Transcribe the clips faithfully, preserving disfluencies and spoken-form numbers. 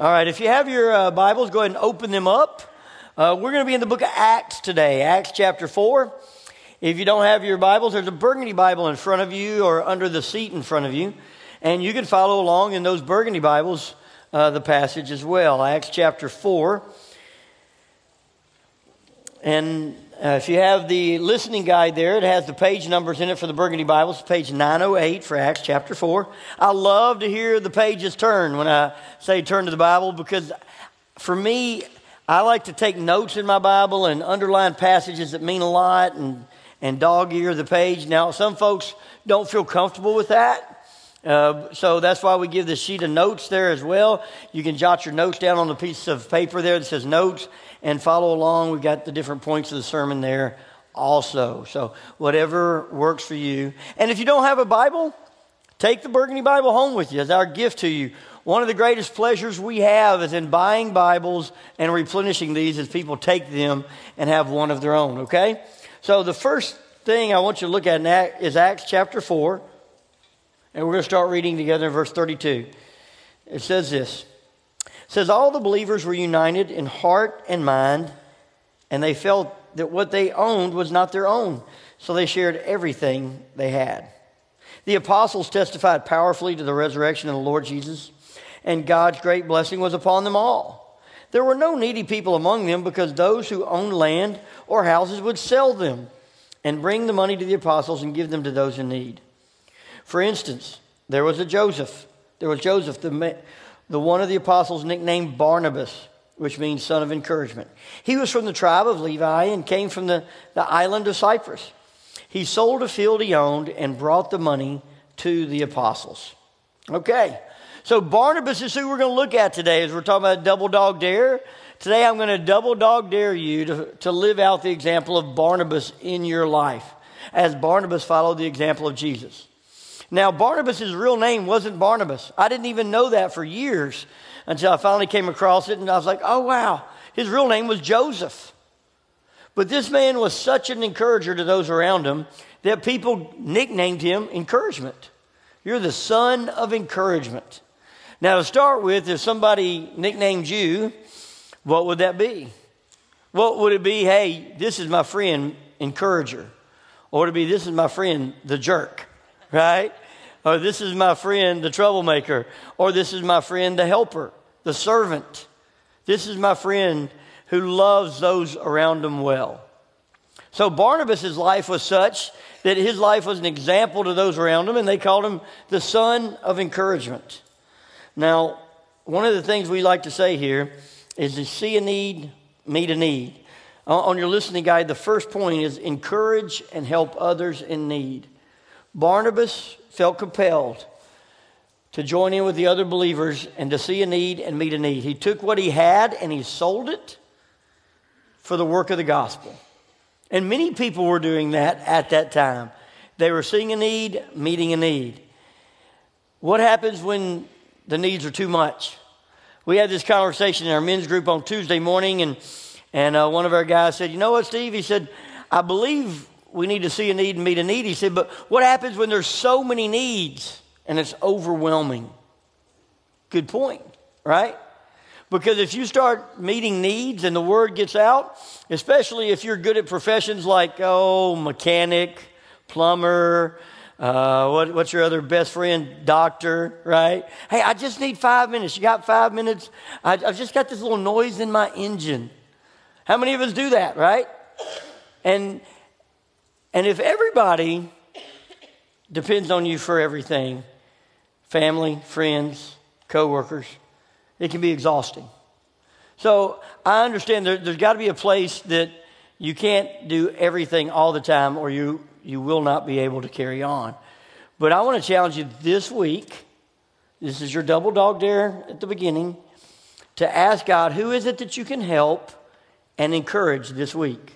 All right, if you have your uh, Bibles, go ahead and open them up. Uh, we're going to be in the book of Acts today, Acts chapter four. If you don't have your Bibles, there's a burgundy Bible in front of you or under the seat in front of you. And you can follow along in those burgundy Bibles, uh, the passage as well, Acts chapter four. And uh, if you have the listening guide there, it has the page numbers in it for the burgundy Bibles, page nine oh eight for Acts chapter four. I love to hear the pages turn when I say turn to the Bible, because for me, I like to take notes in my Bible and underline passages that mean a lot and, and dog ear the page. Now, some folks don't feel comfortable with that. Uh, so that's why we give this sheet of notes there as well. You can jot your notes down on the piece of paper there that says notes and follow along. We've got the different points of the sermon there also. So whatever works for you. And if you don't have a Bible, take the burgundy Bible home with you as our gift to you. One of the greatest pleasures we have is in buying Bibles and replenishing these as people take them and have one of their own, okay? So the first thing I want you to look at is Acts chapter four. And we're going to start reading together in verse thirty-two. It says this. It says, all the believers were united in heart and mind, and they felt that what they owned was not their own. So they shared everything they had. The apostles testified powerfully to the resurrection of the Lord Jesus, and God's great blessing was upon them all. There were no needy people among them, because those who owned land or houses would sell them and bring the money to the apostles and give them to those in need. For instance, there was a Joseph. There was Joseph, the, the one of the apostles nicknamed Barnabas, which means son of encouragement. He was from the tribe of Levi and came from the, the island of Cyprus. He sold a field he owned and brought the money to the apostles. Okay, so Barnabas is who we're going to look at today as we're talking about double dog dare. Today I'm going to double dog dare you to, to live out the example of Barnabas in your life, as Barnabas followed the example of Jesus. Now, Barnabas' real name wasn't Barnabas. I didn't even know that for years until I finally came across it, and I was like, oh, wow. His real name was Joseph. But this man was such an encourager to those around him that people nicknamed him Encouragement. You're the son of encouragement. Now, to start with, if somebody nicknamed you, what would that be? What would it be? Hey, this is my friend, Encourager. Or would it be, this is my friend, the Jerk, right? Or this is my friend, the troublemaker. Or this is my friend, the helper, the servant. This is my friend who loves those around him well. So Barnabas' life was such that his life was an example to those around him, and they called him the son of encouragement. Now, one of the things we like to say here is to see a need, meet a need. On your listening guide, the first point is encourage and help others in need. Barnabas felt compelled to join in with the other believers and to see a need and meet a need. He took what he had and he sold it for the work of the gospel. And many people were doing that at that time. They were seeing a need, meeting a need. What happens when the needs are too much? We had this conversation in our men's group on Tuesday morning, and, and uh, one of our guys said, you know what, Steve? He said, I believe we need to see a need and meet a need. He said, but what happens when there's so many needs and it's overwhelming? Good point, right? Because if you start meeting needs and the word gets out, especially if you're good at professions like, oh, mechanic, plumber, uh, what, what's your other best friend, doctor, right? Hey, I just need five minutes. You got five minutes? I, I've just got this little noise in my engine. How many of us do that, right? And And if everybody depends on you for everything, family, friends, coworkers, it can be exhausting. So I understand there, there's got to be a place that you can't do everything all the time, or you, you will not be able to carry on. But I want to challenge you this week, this is your double dog dare at the beginning, to ask God, who is it that you can help and encourage this week?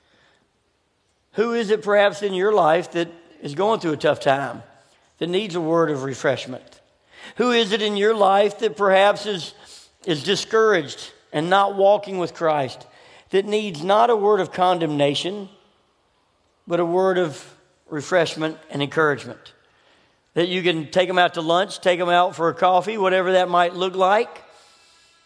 Who is it perhaps in your life that is going through a tough time, that needs a word of refreshment? Who is it in your life that perhaps is, is discouraged and not walking with Christ, that needs not a word of condemnation, but a word of refreshment and encouragement? That you can take them out to lunch, take them out for a coffee, whatever that might look like.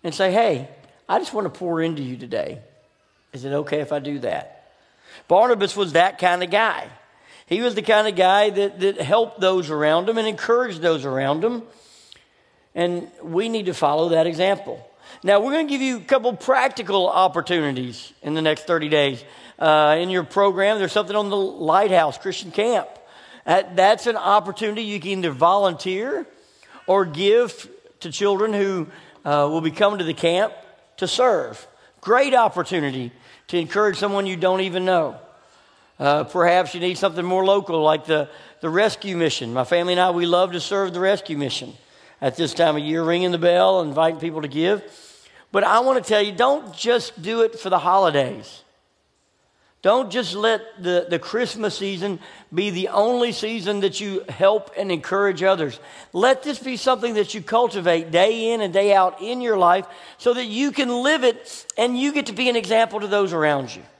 and say, hey, I just want to pour into you today. Is it okay if I do that? Barnabas was that kind of guy. He was the kind of guy that, that helped those around him and encouraged those around him. And we need to follow that example. Now, we're going to give you a couple practical opportunities in the next thirty days. Uh, in your program, there's something on the Lighthouse Christian Camp. That, that's an opportunity you can either volunteer or give to children who uh, will be coming to the camp to serve. Great opportunity to encourage someone you don't even know. Uh, perhaps you need something more local like the, the rescue mission. My family and I, we love to serve the rescue mission at this time of year, ringing the bell, inviting people to give. But I want to tell you, don't just do it for the holidays. Don't just let the, the Christmas season be the only season that you help and encourage others. Let this be something that you cultivate day in and day out in your life so that you can live it and you get to be an example to those around you.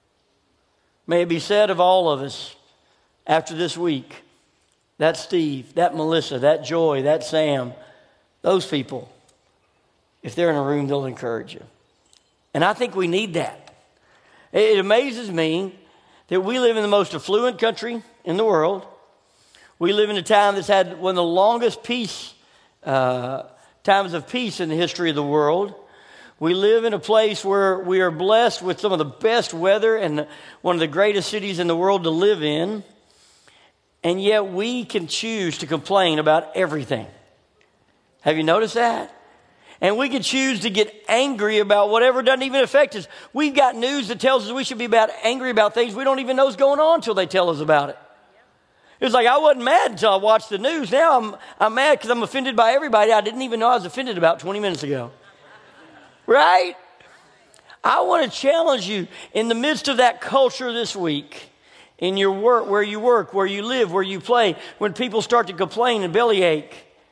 May it be said of all of us after this week, that Steve, that Melissa, that Joy, that Sam, those people, if they're in a room, they'll encourage you. And I think we need that. It amazes me that we live in the most affluent country in the world. We live in a time that's had one of the longest peace, uh, times of peace in the history of the world. We live in a place where we are blessed with some of the best weather and one of the greatest cities in the world to live in. And yet we can choose to complain about everything. Have you noticed that? And we can choose to get angry about whatever doesn't even affect us. We've got news that tells us we should be about angry about things we don't even know is going on until they tell us about it. It was like I wasn't mad until I watched the news. Now I'm, I'm mad because I'm offended by everybody I didn't even know I was offended about twenty minutes ago. Right? I want to challenge you in the midst of that culture this week, in your work, where you work, where you live, where you play, when people start to complain and bellyache,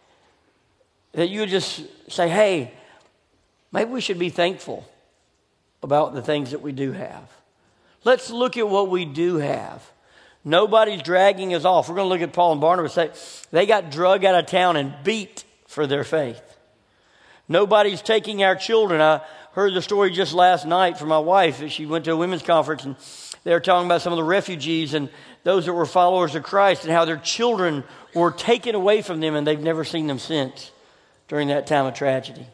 that you just say, hey, maybe we should be thankful about the things that we do have. Let's look at what we do have. Nobody's dragging us off. We're going to look at Paul and Barnabas. Say, they got drug out of town and beat for their faith. Nobody's taking our children. I heard the story just last night from my wife. She went to a women's conference and they were talking about some of the refugees and those that were followers of Christ and how their children were taken away from them and they've never seen them since during that time of tragedy.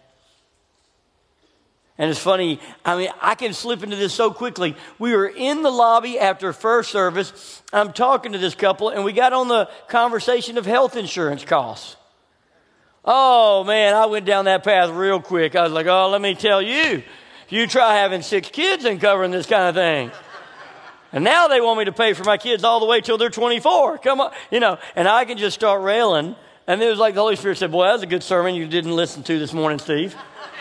And it's funny, I mean, I can slip into this so quickly. We were in the lobby after first service. I'm talking to this couple and we got on the conversation of health insurance costs. Oh, man, I went down that path real quick. I was like, oh, let me tell you, you try having six kids and covering this kind of thing. And now they want me to pay for my kids all the way till they're twenty-four. Come on, you know, and I can just start railing. And it was like the Holy Spirit said, boy, that was a good sermon you didn't listen to this morning, Steve.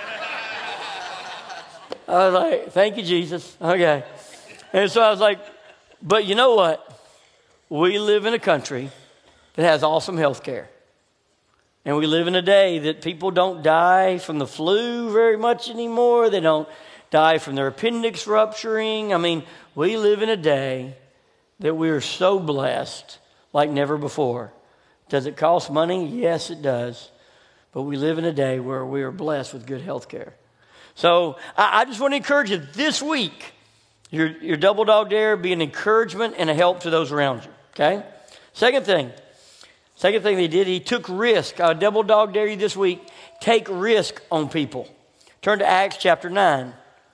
I was like, thank you, Jesus. Okay. And so I was like, but you know what? We live in a country that has awesome health care. And we live in a day that people don't die from the flu very much anymore. They don't die from their appendix rupturing. I mean, we live in a day that we are so blessed like never before. Does it cost money? Yes, it does. But we live in a day where we are blessed with good health care. So I, I just want to encourage you this week, your, your Double Dog Dare be an encouragement and a help to those around you. Okay? Second thing. Second thing they did, he took risk. I double dog dare you this week. Take risk on people. Turn to Acts chapter nine.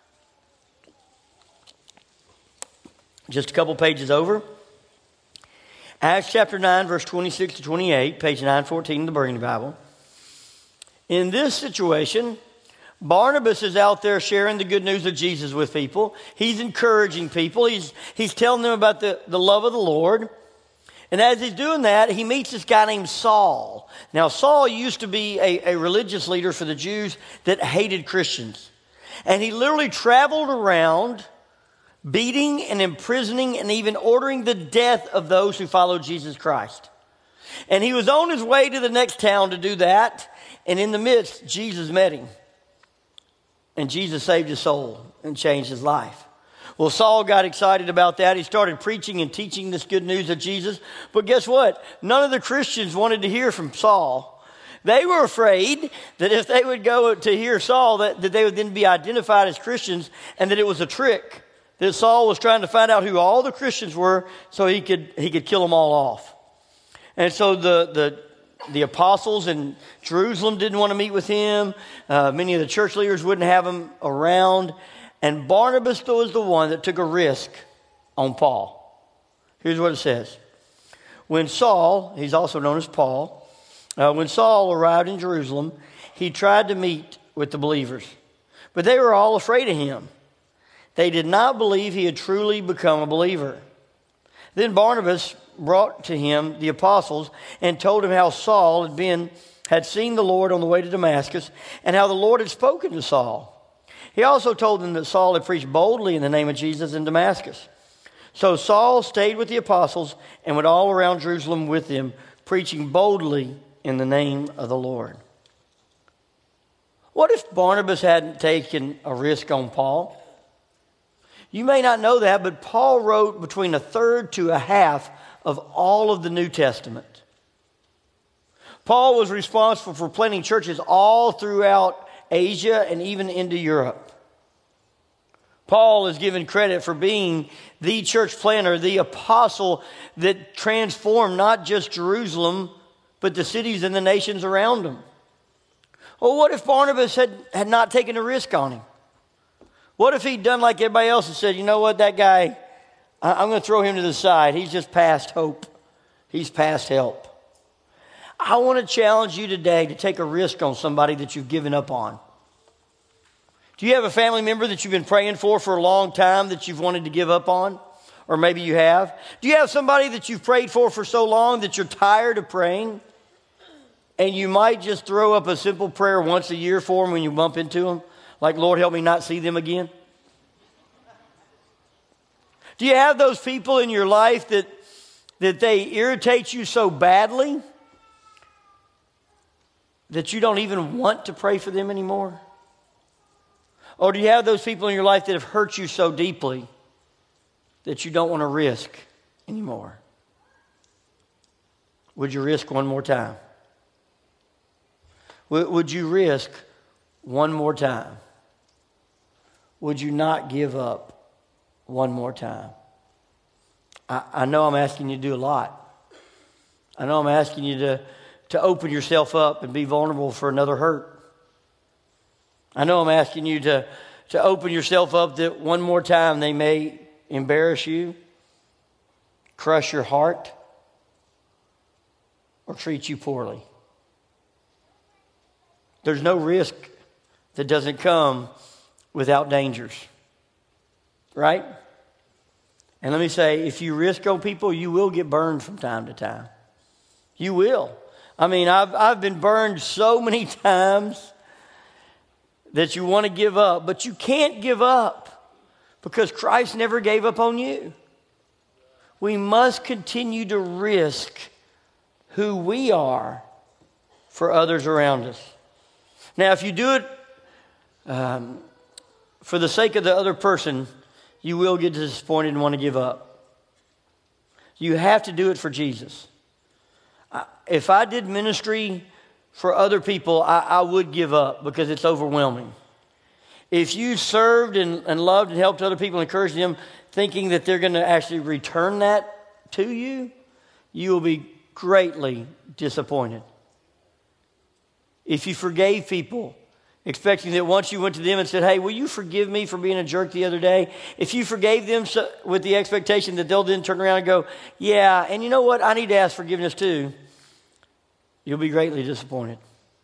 Just a couple pages over. Acts chapter nine, verse twenty-six to twenty-eight, page nine fourteen in the Burgundy Bible. In this situation, Barnabas is out there sharing the good news of Jesus with people. He's encouraging people. He's, he's telling them about the, the love of the Lord. And as he's doing that, he meets this guy named Saul. Now, Saul used to be a, a religious leader for the Jews that hated Christians. And he literally traveled around beating and imprisoning and even ordering the death of those who followed Jesus Christ. And he was on his way to the next town to do that. And in the midst, Jesus met him. And Jesus saved his soul and changed his life. Well, Saul got excited about that. He started preaching and teaching this good news of Jesus. But guess what? None of the Christians wanted to hear from Saul. They were afraid that if they would go to hear Saul, that, that they would then be identified as Christians and that it was a trick. That Saul was trying to find out who all the Christians were so he could he could kill them all off. And so the the, the apostles in Jerusalem didn't want to meet with him. Uh, many of the church leaders wouldn't have him around. And Barnabas was the one that took a risk on Paul. Here's what it says. When Saul, he's also known as Paul, uh, when Saul arrived in Jerusalem, he tried to meet with the believers. But they were all afraid of him. They did not believe he had truly become a believer. Then Barnabas brought to him the apostles and told him how Saul had been had seen the Lord on the way to Damascus and how the Lord had spoken to Saul. He also told them that Saul had preached boldly in the name of Jesus in Damascus. So Saul stayed with the apostles and went all around Jerusalem with them, preaching boldly in the name of the Lord. What if Barnabas hadn't taken a risk on Paul? You may not know that, but Paul wrote between a third to a half of all of the New Testament. Paul was responsible for planting churches all throughout Asia and even into Europe. Paul is given credit for being the church planter, the apostle that transformed not just Jerusalem, but the cities and the nations around him. Well, what if Barnabas had, had not taken a risk on him? What if he'd done like everybody else and said, you know what, that guy, I, I'm going to throw him to the side. He's just past hope. He's past help. I want to challenge you today to take a risk on somebody that you've given up on. Do you have a family member that you've been praying for for a long time that you've wanted to give up on? Or maybe you have. Do you have somebody that you've prayed for for so long that you're tired of praying? And you might just throw up a simple prayer once a year for them when you bump into them? Like, Lord, help me not see them again? Do you have those people in your life that, that they irritate you so badly that you don't even want to pray for them anymore? Or do you have those people in your life that have hurt you so deeply that you don't want to risk anymore? Would you risk one more time? Would you risk one more time? Would you not give up one more time? I, I know I'm asking you to do a lot. I know I'm asking you to, to open yourself up and be vulnerable for another hurt. I know I'm asking you to, to open yourself up that one more time they may embarrass you, crush your heart, or treat you poorly. There's no risk that doesn't come without dangers. Right? And let me say, if you risk on people, you will get burned from time to time. You will. I mean, I've, I've been burned so many times that you want to give up, but you can't give up because Christ never gave up on you. We must continue to risk who we are for others around us. Now, if you do it um, for the sake of the other person, you will get disappointed and want to give up. You have to do it for Jesus. If I did ministry for other people, I, I would give up because it's overwhelming. If you served and, and loved and helped other people, encouraged them, thinking that they're going to actually return that to you, you will be greatly disappointed. If you forgave people, expecting that once you went to them and said, hey, will you forgive me for being a jerk the other day? If you forgave them so, with the expectation that they'll then turn around and go, yeah, and you know what? I need to ask forgiveness too. You'll be greatly disappointed.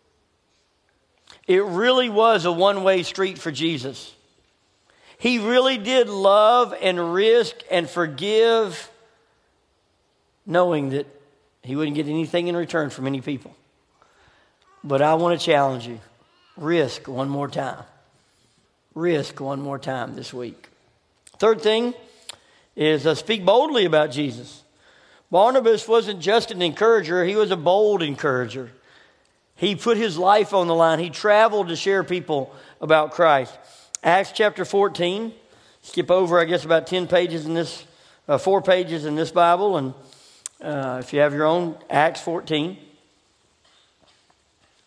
It really was a one-way street for Jesus. He really did love and risk and forgive, knowing that he wouldn't get anything in return from any people. But I want to challenge you. Risk one more time. Risk one more time this week. Third thing is uh, speak boldly about Jesus. Barnabas wasn't just an encourager, he was a bold encourager. He put his life on the line. He traveled to share people about Christ. Acts chapter fourteen. Skip over, I guess, about ten pages in this, uh, four pages in this Bible. And uh, if you have your own, Acts fourteen.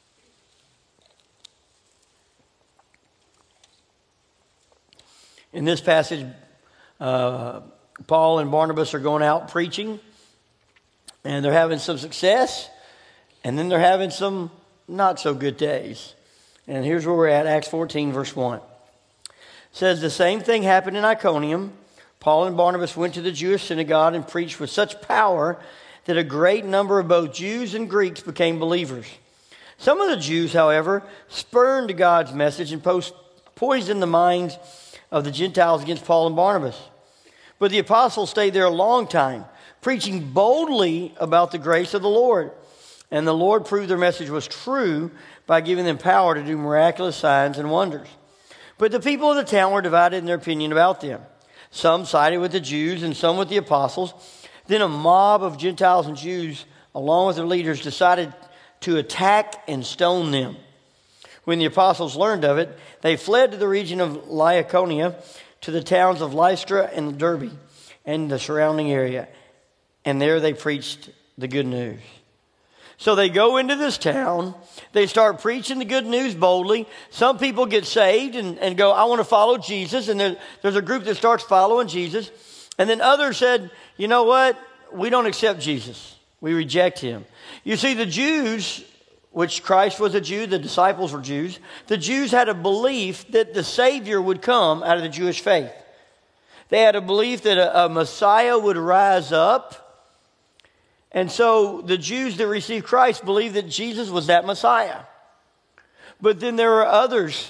In this passage, uh, Paul and Barnabas are going out preaching, and they're having some success, and then they're having some not so good days. And here's where we're at, Acts fourteen, verse one. It says, the same thing happened in Iconium. Paul and Barnabas went to the Jewish synagogue and preached with such power that a great number of both Jews and Greeks became believers. Some of the Jews, however, spurned God's message and poisoned the minds of the Gentiles against Paul and Barnabas. But the apostles stayed there a long time, preaching boldly about the grace of the Lord. And the Lord proved their message was true by giving them power to do miraculous signs and wonders. But the people of the town were divided in their opinion about them. Some sided with the Jews and some with the apostles. Then a mob of Gentiles and Jews, along with their leaders, decided to attack and stone them. When the apostles learned of it, they fled to the region of Lycaonia, to the towns of Lystra and Derbe and the surrounding area. And there they preached the good news. So they go into this town. They start preaching the good news boldly. Some people get saved and, and go, I want to follow Jesus. And there, there's a group that starts following Jesus. And then others said, you know what? We don't accept Jesus. We reject him. You see, the Jews, which Christ was a Jew, the disciples were Jews. The Jews had a belief that the Savior would come out of the Jewish faith. They had a belief that a, a Messiah would rise up. And so the Jews that received Christ believed that Jesus was that Messiah. But then there were others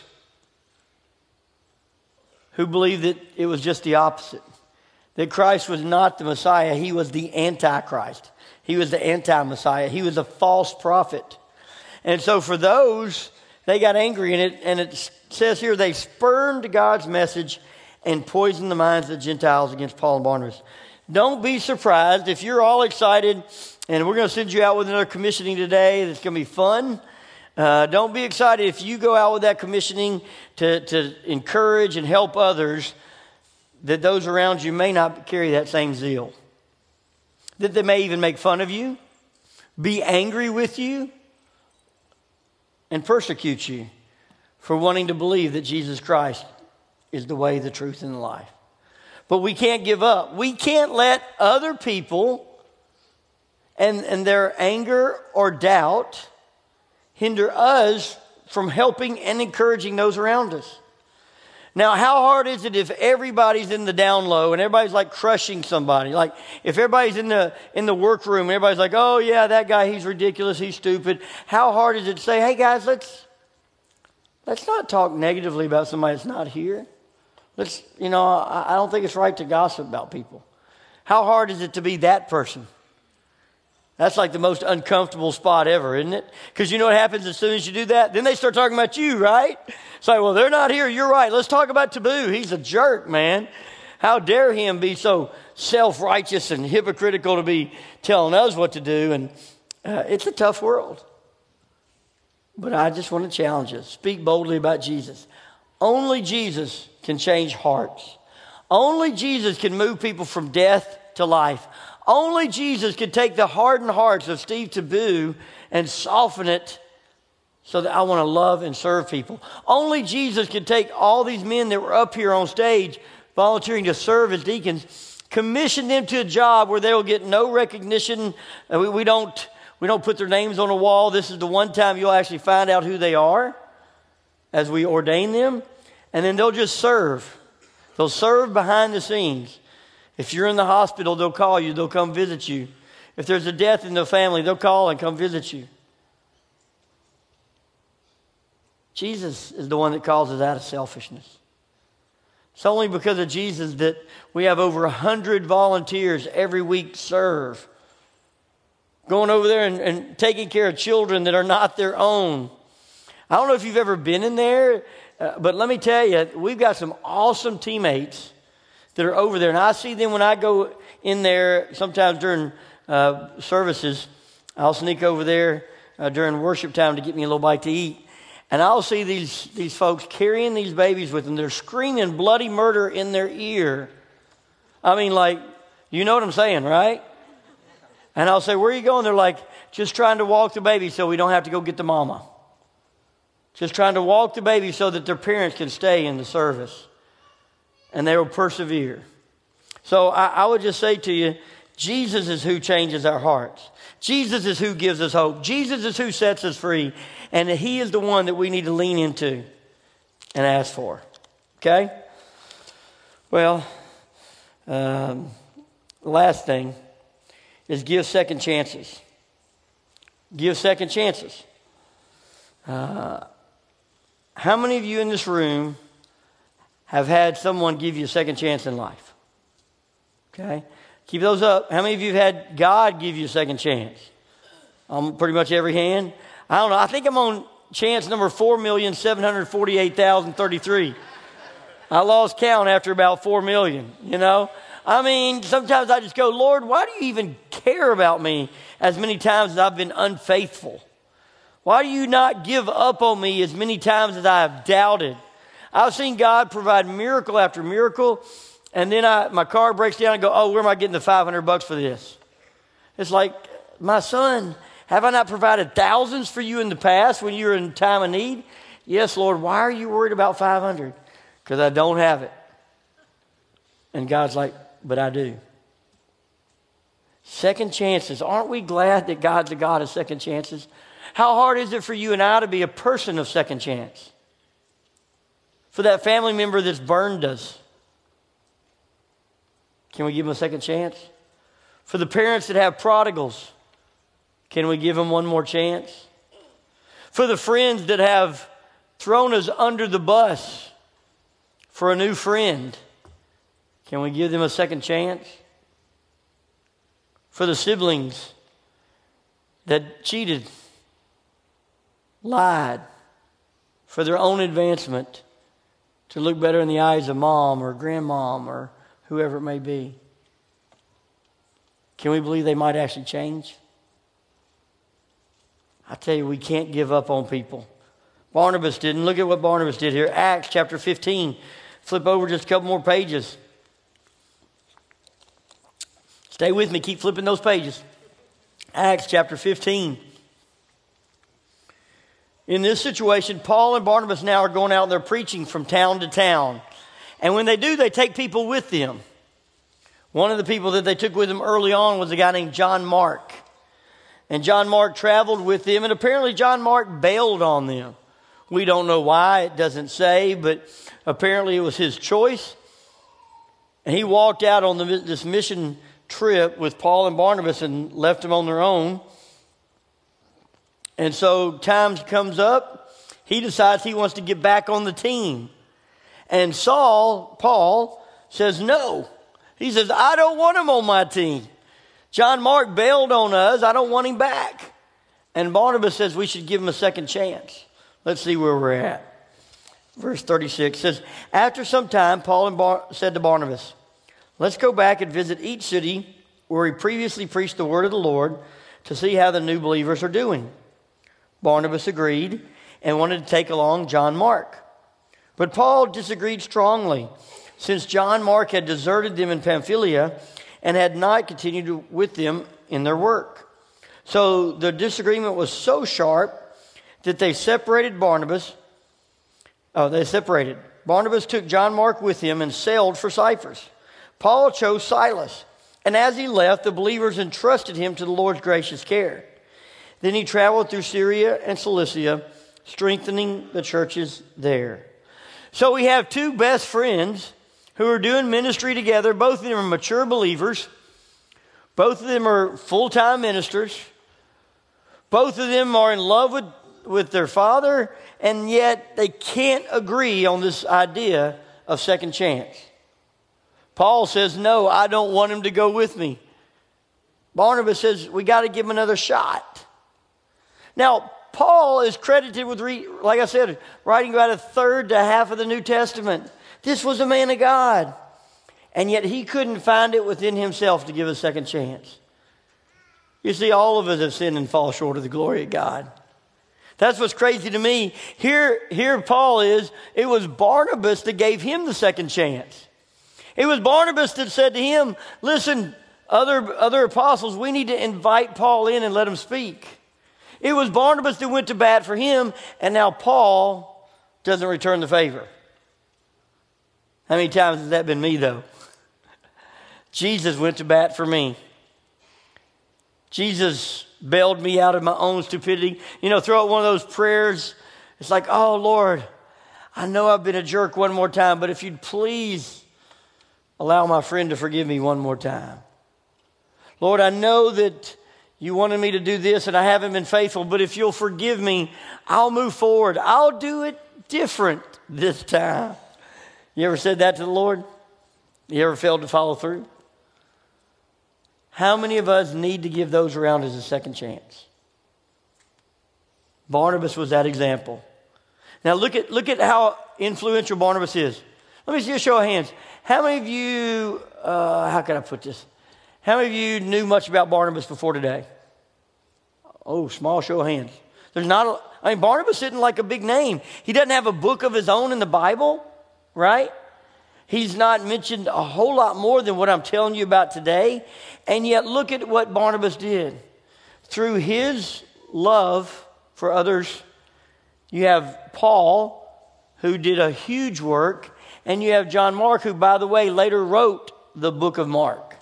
who believed that it was just the opposite. That Christ was not the Messiah. He was the Antichrist. He was the anti-Messiah. He was a false prophet. And so for those, they got angry. And it, and it says here, they spurned God's message and poisoned the minds of the Gentiles against Paul and Barnabas. Don't be surprised if you're all excited, and we're going to send you out with another commissioning today that's going to be fun. Uh, don't be excited if you go out with that commissioning to, to encourage and help others, that those around you may not carry that same zeal. That they may even make fun of you, be angry with you, and persecute you for wanting to believe that Jesus Christ is the way, the truth, and the life. But we can't give up. We can't let other people and, and their anger or doubt hinder us from helping and encouraging those around us. Now, how hard is it if everybody's in the down low and everybody's like crushing somebody? Like if everybody's in the in the workroom and everybody's like, oh yeah, that guy, he's ridiculous, he's stupid. How hard is it to say, hey guys, let's let's not talk negatively about somebody that's not here. Let's, you know, I, I don't think it's right to gossip about people. How hard is it to be that person? That's like the most uncomfortable spot ever, isn't it? Because you know what happens as soon as you do that? Then they start talking about you, right? It's like, well, they're not here. You're right. Let's talk about Taboo. He's a jerk, man. How dare him be so self-righteous and hypocritical to be telling us what to do? And uh, it's a tough world. But I just want to challenge us. Speak boldly about Jesus. Only Jesus can change hearts. Only Jesus can move people from death to life. Only Jesus can take the hardened hearts of Steve Taboo and soften it so that I want to love and serve people. Only Jesus can take all these men that were up here on stage volunteering to serve as deacons, commission them to a job where they will get no recognition. We, we don't, we don't put their names on a wall. This is the one time you'll actually find out who they are as we ordain them. And then they'll just serve. They'll serve behind the scenes. If you're in the hospital, they'll call you. They'll come visit you. If there's a death in the family, they'll call and come visit you. Jesus is the one that calls us out of selfishness. It's only because of Jesus that we have over a hundred volunteers every week serve. Going over there and, and taking care of children that are not their own. I don't know if you've ever been in there, uh, but let me tell you, we've got some awesome teammates that are over there. And I see them when I go in there, sometimes during uh, services. I'll sneak over there uh, during worship time to get me a little bite to eat. And I'll see these, these folks carrying these babies with them. They're screaming bloody murder in their ear. I mean, like, you know what I'm saying, right? And I'll say, where are you going? They're like, just trying to walk the baby so we don't have to go get the mama. Just trying to walk the baby so that their parents can stay in the service. and they will persevere. So I, I would just say to you, Jesus is who changes our hearts. Jesus is who gives us hope. Jesus is who sets us free. And he is the one that we need to lean into and ask for. Okay? Well, um, the last thing is give second chances. Give second chances. Uh, how many of you in this room have had someone give you a second chance in life? Okay? Keep those up. How many of you have had God give you a second chance? On pretty much every hand. I don't know. I think I'm on chance number four million seven hundred forty-eight thousand thirty-three. I lost count after about four million, you know. I mean, sometimes I just go, Lord, why do you even care about me as many times as I've been unfaithful? Why do you not give up on me as many times as I have doubted? I've seen God provide miracle after miracle, and then I, my car breaks down and go, oh, where am I getting the five hundred bucks for this? It's like, my son, have I not provided thousands for you in the past when you were in time of need? Yes, Lord, why are you worried about five hundred? Because I don't have it. And God's like, but I do. Second chances. Aren't we glad that God's a God of second chances? How hard is it for you and I to be a person of second chance? For that family member that's burned us, can we give them a second chance? For the parents that have prodigals, can we give them one more chance? For the friends that have thrown us under the bus for a new friend, can we give them a second chance? For the siblings that cheated, lied for their own advancement to look better in the eyes of mom or grandmom or whoever it may be, can we believe they might actually change? I tell you, we can't give up on people. Barnabas didn't. Look at what Barnabas did here. Acts chapter fifteen. Flip over just a couple more pages. Stay with me. Keep flipping those pages. Acts chapter fifteen. In this situation, Paul and Barnabas now are going out and they're preaching from town to town. And when they do, they take people with them. One of the people that they took with them early on was a guy named John Mark. And John Mark traveled with them, and apparently John Mark bailed on them. We don't know why, it doesn't say, but apparently it was his choice. And he walked out on the, this mission trip with Paul and Barnabas and left them on their own. And so time comes up, he decides he wants to get back on the team. And Saul, Paul, says no. He says, I don't want him on my team. John Mark bailed on us. I don't want him back. And Barnabas says we should give him a second chance. Let's see where we're at. Verse thirty-six says, after some time, Paul and Bar- said to Barnabas, let's go back and visit each city where we previously preached the word of the Lord to see how the new believers are doing. Barnabas agreed and wanted to take along John Mark. But Paul disagreed strongly, since John Mark had deserted them in Pamphylia and had not continued with them in their work. So the disagreement was so sharp that they separated Barnabas. Oh, they separated. Barnabas took John Mark with him and sailed for Cyprus. Paul chose Silas, and as he left, the believers entrusted him to the Lord's gracious care. Then he traveled through Syria and Cilicia, strengthening the churches there. So we have two best friends who are doing ministry together. Both of them are mature believers. Both of them are full-time ministers. Both of them are in love with, with their father, and yet they can't agree on this idea of second chance. Paul says, no, I don't want him to go with me. Barnabas says, we got to give him another shot. Now, Paul is credited with, re- like I said, writing about a third to half of the New Testament. This was a man of God. And yet he couldn't find it within himself to give a second chance. You see, all of us have sinned and fall short of the glory of God. That's what's crazy to me. Here, here Paul is, it was Barnabas that gave him the second chance. It was Barnabas that said to him, listen, other, other apostles, we need to invite Paul in and let him speak. It was Barnabas that went to bat for him, and now Paul doesn't return the favor. How many times has that been me, though? Jesus went to bat for me. Jesus bailed me out of my own stupidity. You know, throw out one of those prayers. It's like, oh, Lord, I know I've been a jerk one more time, but if you'd please allow my friend to forgive me one more time. Lord, I know that you wanted me to do this and I haven't been faithful, but if you'll forgive me, I'll move forward. I'll do it different this time. You ever said that to the Lord? You ever failed to follow through? How many of us need to give those around us a second chance? Barnabas was that example. Now look at look at how influential Barnabas is. Let me see a show of hands. How many of you, uh, how can I put this? How many of you knew much about Barnabas before today? Oh, small show of hands. There's not a, I mean, Barnabas isn't like a big name. He doesn't have a book of his own in the Bible, right? He's not mentioned a whole lot more than what I'm telling you about today. And yet look at what Barnabas did. Through his love for others, you have Paul, who did a huge work, and you have John Mark, who, by the way, later wrote the book of Mark.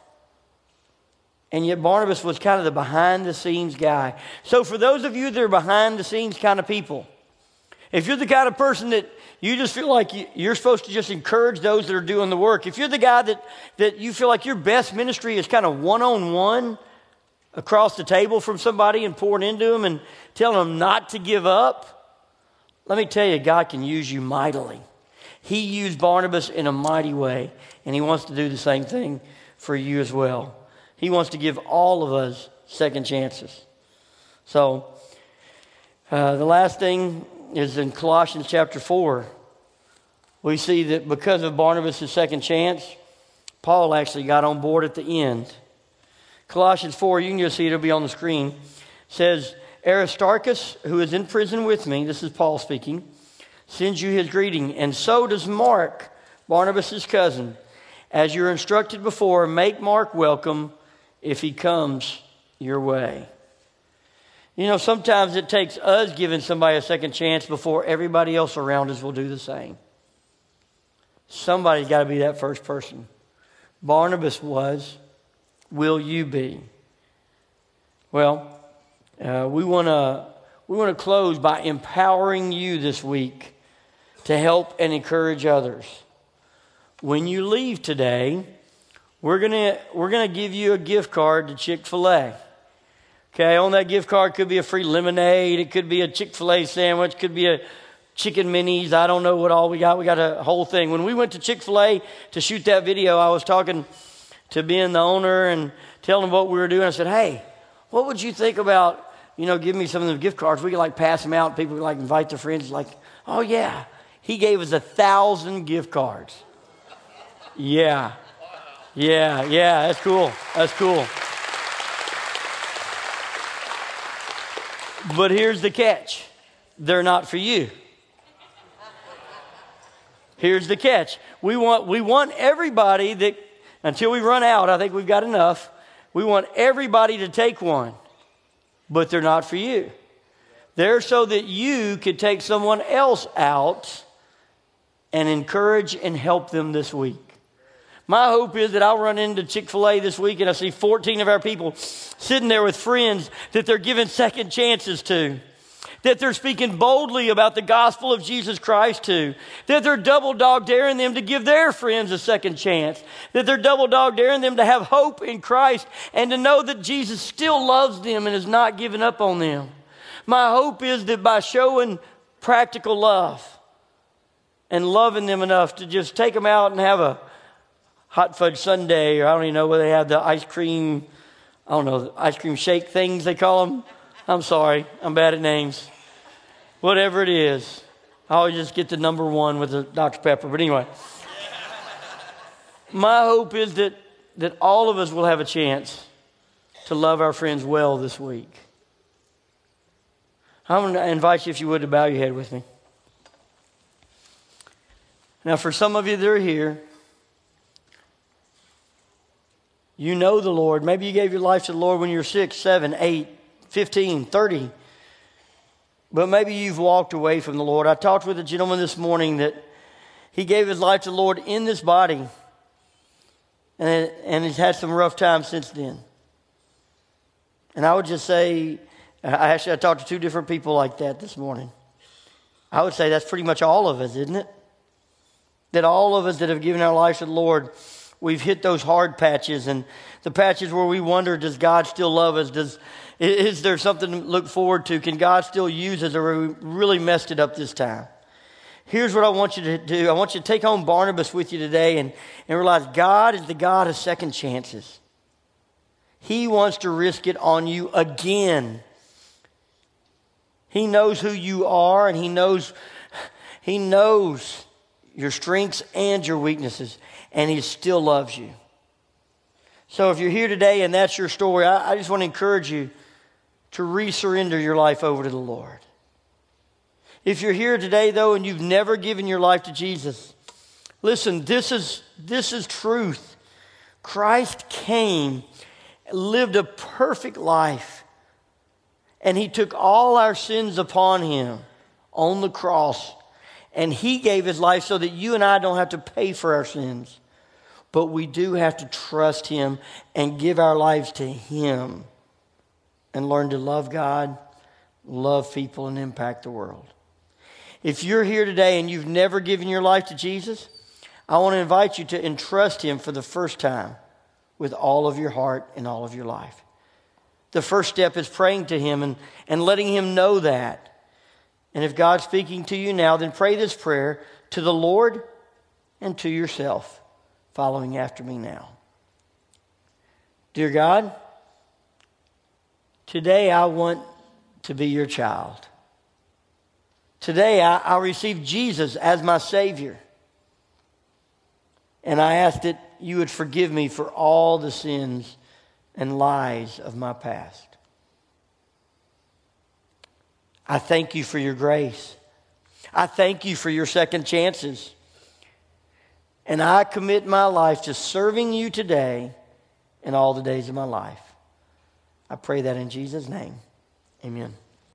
And yet Barnabas was kind of the behind-the-scenes guy. So for those of you that are behind-the-scenes kind of people, if you're the kind of person that you just feel like you're supposed to just encourage those that are doing the work, if you're the guy that, that you feel like your best ministry is kind of one-on-one across the table from somebody and pouring into them and telling them not to give up, let me tell you, God can use you mightily. He used Barnabas in a mighty way, and he wants to do the same thing for you as well. He wants to give all of us second chances. So, uh, the last thing is in Colossians chapter four. We see that because of Barnabas' second chance, Paul actually got on board at the end. Colossians four, you can just see it, it'll be on the screen, says, Aristarchus, who is in prison with me, this is Paul speaking, sends you his greeting, and so does Mark, Barnabas' cousin. As you're instructed before, make Mark welcome if he comes your way. You know, sometimes it takes us giving somebody a second chance before everybody else around us will do the same. Somebody's got to be that first person. Barnabas was. Will you be? Well, uh, we want to we want to close by empowering you this week to help and encourage others. When you leave today, we're gonna we're gonna give you a gift card to Chick-fil-A. Okay, on that gift card could be a free lemonade, it could be a Chick-fil-A sandwich, could be a chicken minis. I don't know what all we got. We got a whole thing. When we went to Chick-fil-A to shoot that video, I was talking to being the owner and telling him what we were doing. I said, hey, what would you think about, you know, giving me some of the gift cards? We could like pass them out. People could like invite their friends. Like, oh yeah. He gave us a thousand gift cards. Yeah. Yeah. Yeah. That's cool. That's cool. But here's the catch. They're not for you. Here's the catch. We want, we want everybody that, until we run out, I think we've got enough. We want everybody to take one, but they're not for you. They're so that you could take someone else out and encourage and help them this week. My hope is that I'll run into Chick-fil-A this week and I see fourteen of our people sitting there with friends that they're giving second chances to. That they're speaking boldly about the gospel of Jesus Christ to. That they're double dog daring them to give their friends a second chance. That they're double dog daring them to have hope in Christ and to know that Jesus still loves them and has not given up on them. My hope is that by showing practical love and loving them enough to just take them out and have a hot fudge sundae, or I don't even know whether they have the ice cream, I don't know, the ice cream shake things they call them. I'm sorry, I'm bad at names. Whatever it is, I always just get the number one with the Doctor Pepper. But anyway, my hope is that, that all of us will have a chance to love our friends well this week. I'm going to invite you, if you would, to bow your head with me. Now, for some of you that are here, you know the Lord. Maybe you gave your life to the Lord when you were six, seven, eight, fifteen, thirty. But maybe you've walked away from the Lord. I talked with a gentleman this morning that He gave his life to the Lord in this body. And, and he's had some rough times since then. And I would just say, I actually I talked to two different people like that this morning. I would say that's pretty much all of us, isn't it? That all of us that have given our lives to the Lord, we've hit those hard patches and the patches where we wonder, does God still love us? Does Is there something to look forward to? Can God still use us, or we really messed it up this time? Here's what I want you to do. I want you to take home Barnabas with you today and, and realize God is the God of second chances. He wants to risk it on you again. He knows who you are, and he knows, he knows your strengths and your weaknesses, and he still loves you. So if you're here today and that's your story, I, I just want to encourage you to re-surrender your life over to the Lord. If you're here today, though, and you've never given your life to Jesus, listen, this is, this is truth. Christ came, lived a perfect life, and he took all our sins upon him on the cross, and he gave his life so that you and I don't have to pay for our sins, but we do have to trust him and give our lives to him and learn to love God, love people, and impact the world. If you're here today and you've never given your life to Jesus, I want to invite you to entrust him for the first time with all of your heart and all of your life. The first step is praying to him and, and letting him know that. And if God's speaking to you now, then pray this prayer to the Lord and to yourself, following after me now. Dear God, today I want to be your child. Today I, I receive Jesus as my Savior. And I ask that you would forgive me for all the sins and lies of my past. I thank you for your grace. I thank you for your second chances. And I commit my life to serving you today and all the days of my life. I pray that in Jesus' name. Amen.